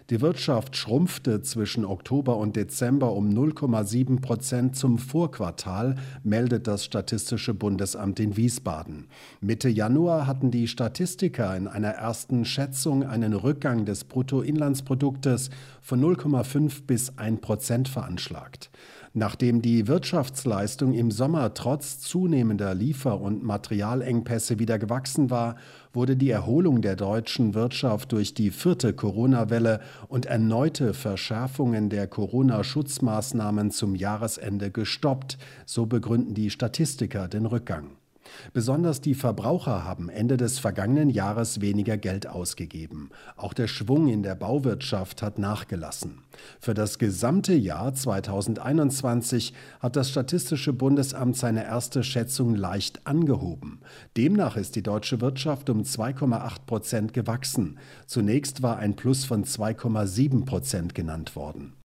Die Wirtschaft schrumpfte zwischen Oktober und Dezember um 0,7% zum Vorquartal, meldet das Statistische Bundesamt in Wiesbaden. Mitte Januar hatten die Statistiker in einer ersten Schätzung einen Rückgang des Bruttoinlandsproduktes von 0,5 bis 1% veranschlagt. Nachdem die Wirtschaftsleistung im Sommer trotz zunehmender Liefer- und Materialengpässe wieder gewachsen war, wurde die Erholung der deutschen Wirtschaft durch die vierte Corona-Welle und erneute Verschärfungen der Corona-Schutzmaßnahmen zum Jahresende gestoppt, so begründen die Statistiker den Rückgang. Besonders die Verbraucher haben Ende des vergangenen Jahres weniger Geld ausgegeben. Auch der Schwung in der Bauwirtschaft hat nachgelassen. Für das gesamte Jahr 2021 hat das Statistische Bundesamt seine erste Schätzung leicht angehoben. Demnach ist die deutsche Wirtschaft um 2,8% gewachsen. Zunächst war ein Plus von 2,7% genannt worden.